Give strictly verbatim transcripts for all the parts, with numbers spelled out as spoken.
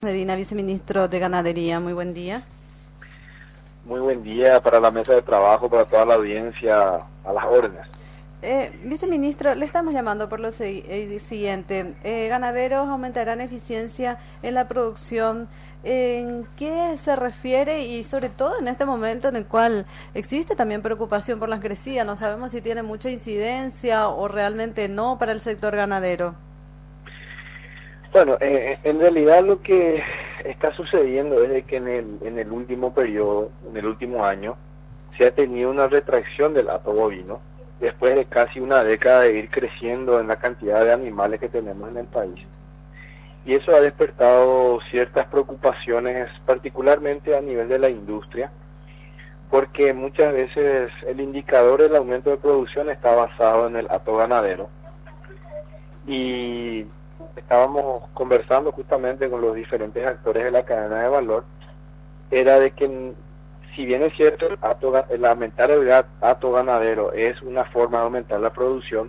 Medina, viceministro de Ganadería, muy buen día. Muy buen día para la mesa de trabajo, para toda la audiencia, a las órdenes. Eh, viceministro, le estamos llamando por lo si- eh, siguiente. Eh, ganaderos aumentarán eficiencia en la producción. ¿En qué se refiere? Y sobre todo en este momento en el cual existe también preocupación por las crecidas. No sabemos si tiene mucha incidencia o realmente no para el sector ganadero. Bueno, eh, en realidad lo que está sucediendo es de que en el, en el último periodo, en el último año, se ha tenido una retracción del hato bovino, después de casi una década de ir creciendo en la cantidad de animales que tenemos en el país. Y eso ha despertado ciertas preocupaciones, particularmente a nivel de la industria, porque muchas veces el indicador del aumento de producción está basado en el hato ganadero. Y estábamos conversando justamente con los diferentes actores de la cadena de valor, era de que si bien es cierto el, hato, el aumentar el hato ganadero es una forma de aumentar la producción,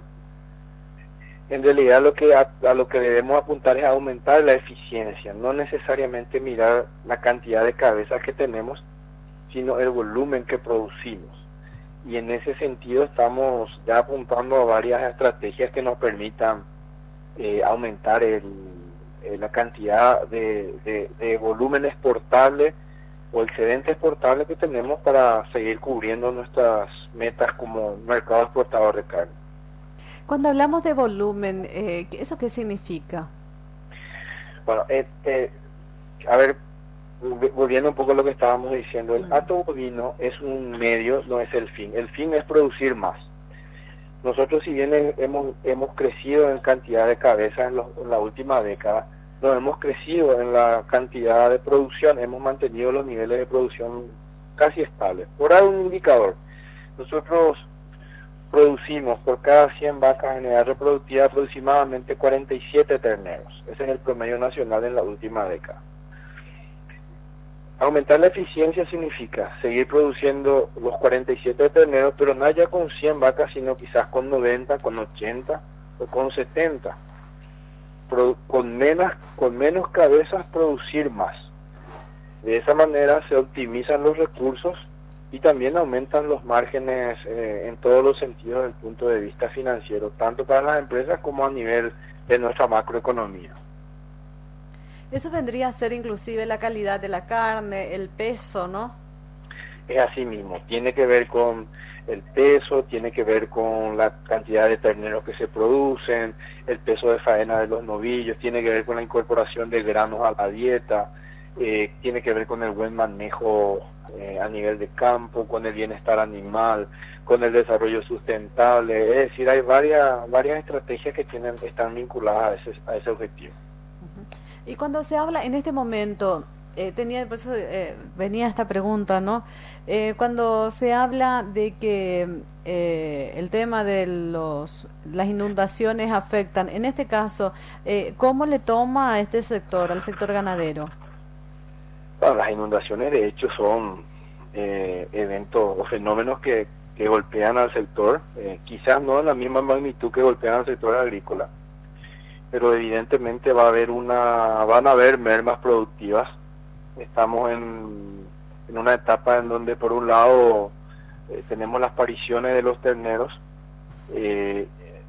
en realidad lo que a, a lo que debemos apuntar es a aumentar la eficiencia, no necesariamente mirar la cantidad de cabezas que tenemos, sino el volumen que producimos. Y en ese sentido estamos ya apuntando a varias estrategias que nos permitan eh, aumentar el, eh, la cantidad de, de, de volumen exportable o excedente exportable que tenemos para seguir cubriendo nuestras metas como mercado exportador de carne. Cuando hablamos de volumen, eh, ¿eso qué significa? Bueno, eh, eh, a ver, volviendo un poco a lo que estábamos diciendo, el hato bovino es un medio, no es el fin. El fin es producir más. Nosotros, si bien hemos hemos crecido en cantidad de cabezas en, los, en la última década, no hemos crecido en la cantidad de producción, hemos mantenido los niveles de producción casi estables. Por dar un indicador, nosotros producimos por cada cien vacas en edad reproductiva aproximadamente cuarenta y siete terneros. Ese es el promedio nacional en la última década. Aumentar la eficiencia significa seguir produciendo los cuarenta y siete terneros, pero no ya con cien vacas, sino quizás con noventa, con ochenta o con setenta. Pro, con, menos, con menos cabezas producir más. De esa manera se optimizan los recursos y también aumentan los márgenes eh, en todos los sentidos desde el punto de vista financiero, tanto para las empresas como a nivel de nuestra macroeconomía. Eso vendría a ser inclusive la calidad de la carne, el peso, ¿no? Es así mismo, tiene que ver con el peso, tiene que ver con la cantidad de terneros que se producen, el peso de faena de los novillos, tiene que ver con la incorporación de granos a la dieta, eh, tiene que ver con el buen manejo eh, a nivel de campo, con el bienestar animal, con el desarrollo sustentable. Es decir, hay varias varias estrategias que tienen están vinculadas a ese, a ese objetivo. Y cuando se habla en este momento, eh, tenía por eso eh, venía esta pregunta, ¿no? Eh, cuando se habla de que eh, el tema de los las inundaciones afectan, en este caso, eh, ¿cómo le toma a este sector, al sector ganadero? Bueno, las inundaciones de hecho son eh, eventos o fenómenos que, que golpean al sector, eh, quizás no en la misma magnitud que golpean al sector agrícola, pero evidentemente va a haber una, van a haber mermas productivas. Estamos en, en una etapa en donde por un lado eh, tenemos las pariciones de los terneros, eh,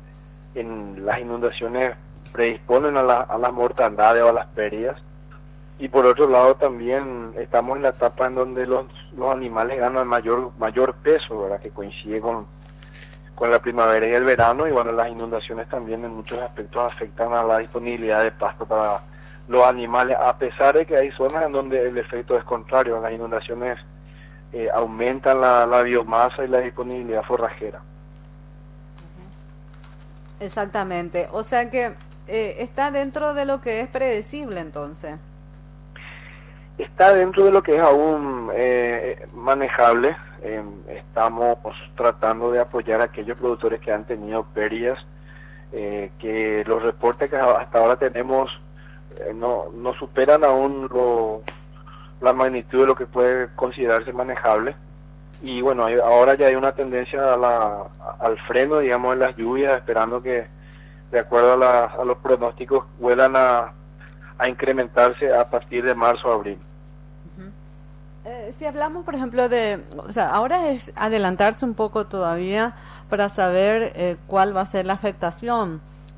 en las inundaciones predisponen a la, a las mortandades o a las pérdidas, y por otro lado también estamos en la etapa en donde los, los animales ganan mayor mayor peso, ¿verdad? Que coincide con con la primavera y el verano, y bueno, las inundaciones también en muchos aspectos afectan a la disponibilidad de pasto para los animales, a pesar de que hay zonas en donde el efecto es contrario. Las inundaciones eh, aumentan la, la biomasa y la disponibilidad forrajera. Exactamente, o sea que eh, está dentro de lo que es predecible entonces. Está dentro de lo que es aún eh, manejable. Eh, estamos tratando de apoyar a aquellos productores que han tenido pérdidas, eh, que los reportes que hasta ahora tenemos eh, no, no superan aún lo, la magnitud de lo que puede considerarse manejable. Y bueno, hay, ahora ya hay una tendencia a la, al freno, digamos, en las lluvias, esperando que, de acuerdo a, la, a los pronósticos, vuelan a a incrementarse a partir de marzo o abril. Eh, si hablamos, por ejemplo, de, o sea, ahora es adelantarse un poco todavía para saber eh, cuál va a ser la afectación.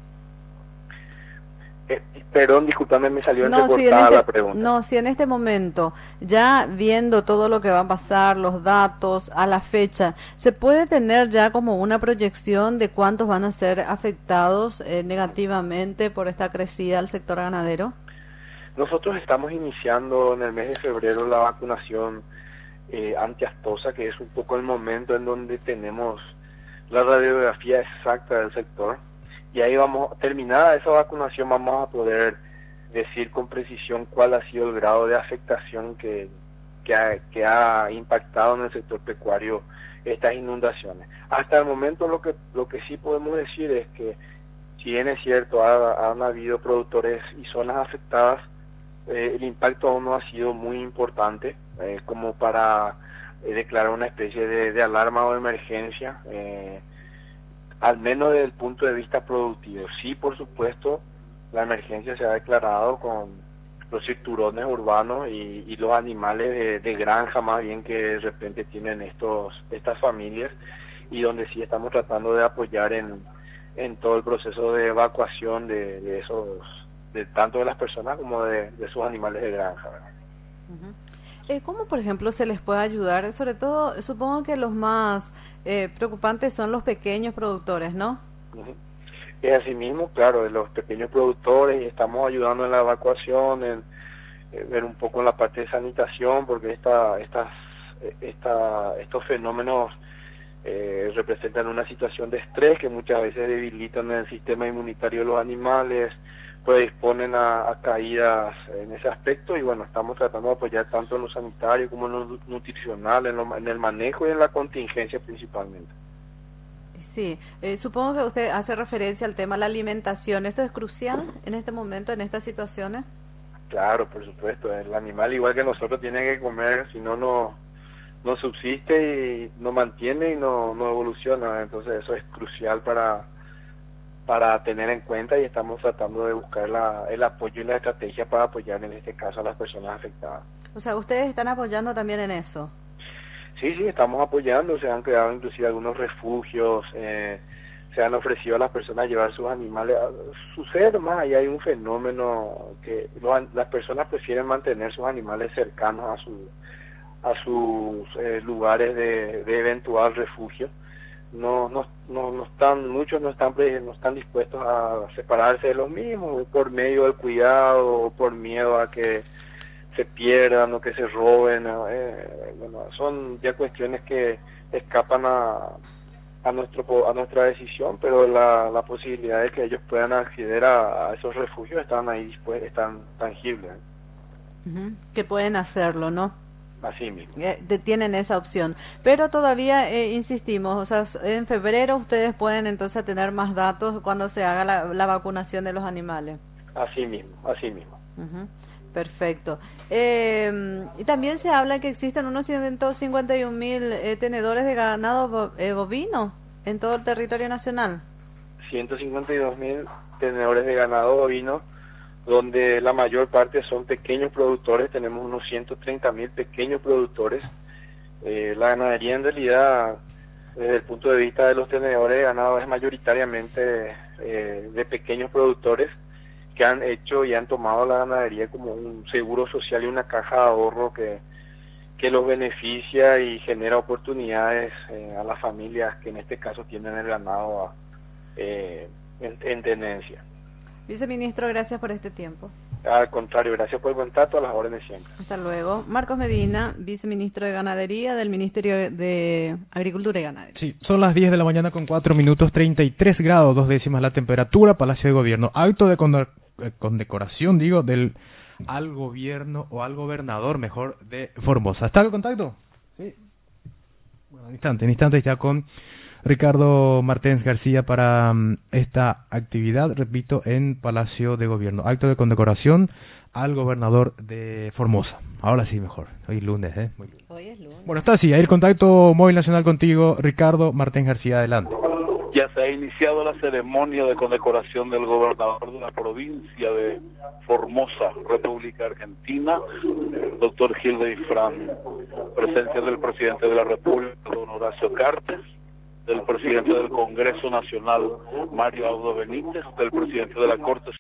Eh, perdón, discúlpame, me salió No, entrecortada si en este, la pregunta. no, si en este momento, ya viendo todo lo que va a pasar, los datos, a la fecha, ¿se puede tener ya como una proyección de cuántos van a ser afectados eh, negativamente por esta crecida del sector ganadero? Nosotros estamos iniciando en el mes de febrero la vacunación eh, antiaftosa, que es un poco el momento en donde tenemos la radiografía exacta del sector, y ahí vamos, terminada esa vacunación, vamos a poder decir con precisión cuál ha sido el grado de afectación que, que, ha, que ha impactado en el sector pecuario estas inundaciones. Hasta el momento lo que, lo que sí podemos decir es que, si bien es cierto, ha, han habido productores y zonas afectadas, Eh, el impacto aún no ha sido muy importante eh, como para eh, declarar una especie de, de alarma o emergencia, eh, al menos desde el punto de vista productivo. Sí, por supuesto, la emergencia se ha declarado con los cinturones urbanos y, y los animales de, de granja más bien que de repente tienen estos estas familias, y donde sí estamos tratando de apoyar en, en todo el proceso de evacuación de, de esos de tanto de las personas como de, de sus animales de granja. Uh-huh. eh, ¿Cómo, por ejemplo, se les puede ayudar? Sobre todo, supongo que los más eh, preocupantes son los pequeños productores, ¿no? Uh-huh. Es así mismo, claro, de los pequeños productores, y estamos ayudando en la evacuación, en, en ver un poco en la parte de sanitación, porque esta, estas, esta, estos fenómenos eh, representan una situación de estrés que muchas veces debilitan el sistema inmunitario de los animales, predisponen a, a caídas en ese aspecto, y bueno, estamos tratando de apoyar tanto en lo sanitario como en lo nutricional, en, lo, en el manejo y en la contingencia principalmente. Sí, eh, supongo que usted hace referencia al tema de la alimentación. ¿Esto es crucial en este momento, en estas situaciones? Claro, por supuesto, el animal igual que nosotros tiene que comer, si no, no no subsiste y no mantiene y no, no evoluciona, entonces eso es crucial para para tener en cuenta, y estamos tratando de buscar la, el apoyo y la estrategia para apoyar en este caso a las personas afectadas. O sea, ¿ustedes están apoyando también en eso? Sí, sí, estamos apoyando, se han creado inclusive algunos refugios, eh, se han ofrecido a las personas llevar sus animales. Sucede más, ahí hay un fenómeno que los, las personas prefieren mantener sus animales cercanos a, su, a sus eh, lugares de, de eventual refugio. No, no, no, no están, muchos no están, no están dispuestos a separarse de los mismos por medio del cuidado o por miedo a que se pierdan o que se roben. Eh, bueno, son ya cuestiones que escapan a, a nuestro a nuestra decisión, pero la, la posibilidad de que ellos puedan acceder a, a esos refugios están ahí, pues, están tangibles. Uh-huh. Que pueden hacerlo, ¿no? Así mismo. Eh, tienen esa opción, pero todavía eh, insistimos, o sea, en febrero ustedes pueden entonces tener más datos cuando se haga la, la vacunación de los animales. Así mismo, así mismo. Uh-huh. Perfecto. Eh, y también se habla que existen unos ciento cincuenta y un mil eh, tenedores de ganado bo, eh, bovino en todo el territorio nacional. ciento cincuenta y dos mil tenedores de ganado bovino, donde la mayor parte son pequeños productores. Tenemos unos ciento treinta mil pequeños productores. Eh, la ganadería, en realidad, desde el punto de vista de los tenedores de ganado, es mayoritariamente eh, de pequeños productores que han hecho y han tomado la ganadería como un seguro social y una caja de ahorro que, que los beneficia y genera oportunidades eh, a las familias que en este caso tienen el ganado a, eh, en, en tenencia. Viceministro, gracias por este tiempo. Al contrario, gracias por el contacto, a las órdenes siempre. Hasta luego. Marcos Medina, viceministro de Ganadería del Ministerio de Agricultura y Ganadería. Sí, son las diez de la mañana con cuatro minutos, treinta y tres grados, dos décimas la temperatura, Palacio de Gobierno. Acto de condecoración, digo, del al gobierno o al gobernador, mejor, de Formosa. ¿Está el contacto? Sí. Bueno, en instante, en instante ya con Ricardo Martens García para um, esta actividad, repito, en Palacio de Gobierno. Acto de condecoración al gobernador de Formosa. Ahora sí, mejor. Hoy es lunes, ¿eh? Muy bien. Hoy es lunes. Bueno, está así. Ahí el contacto móvil nacional contigo, Ricardo Martens García. Adelante. Ya se ha iniciado la ceremonia de condecoración del gobernador de la provincia de Formosa, República Argentina, doctor Gilday Fran. Presencia del presidente de la República, don Horacio Cartes, del presidente del Congreso Nacional, Mario Aldo Benítez, del presidente de la Corte